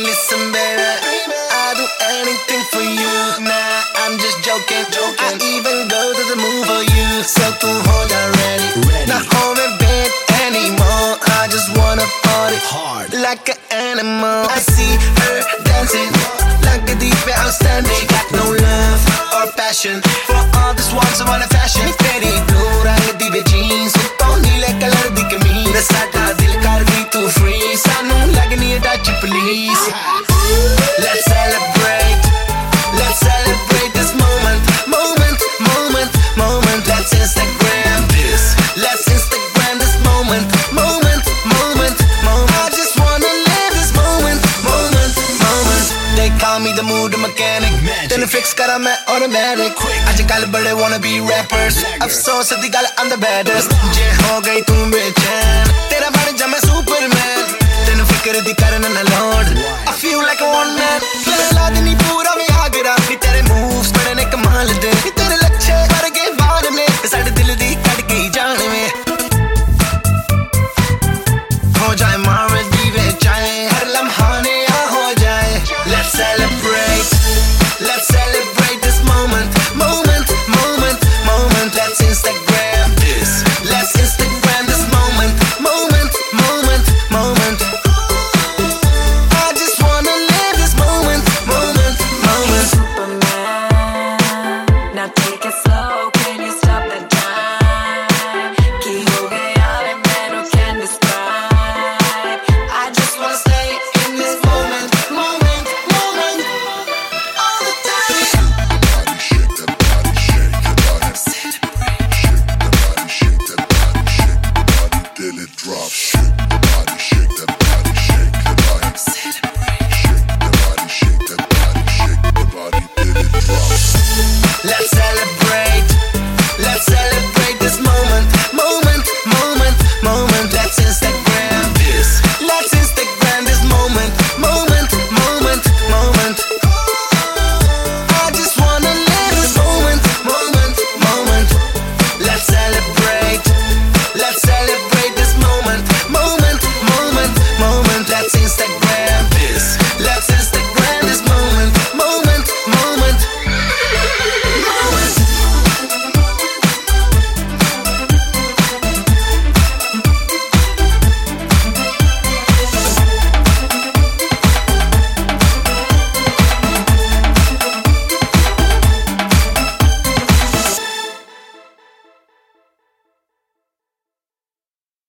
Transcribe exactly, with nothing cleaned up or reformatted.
listen, baby. I do anything for you. Nah, I'm just joking. I even go to the moon for you. So tu ho ja ready. Not home in bed anymore. I just wanna party hard like an animal. I see her dancing like a deep outstanding. She got no love or passion for all this wants I wanna fashion. Teri blue rang di ve jeans to neele color di kameez. Sada dil kar di tu free. Sanu lagni hai Dutch police. Let's celebrate. Let's celebrate this moment. Moment, moment, moment. Let's Instagram this. Let's Instagram this moment. Moment, moment, moment. I just wanna live this moment. Moment, moment. They call me the mood mechanic. Then fix kara main automatic. Ajkal bade wanna be rappers. Afsoos di gal I'm the baddest. Je ho gayi tu bechain. Tera bad jam main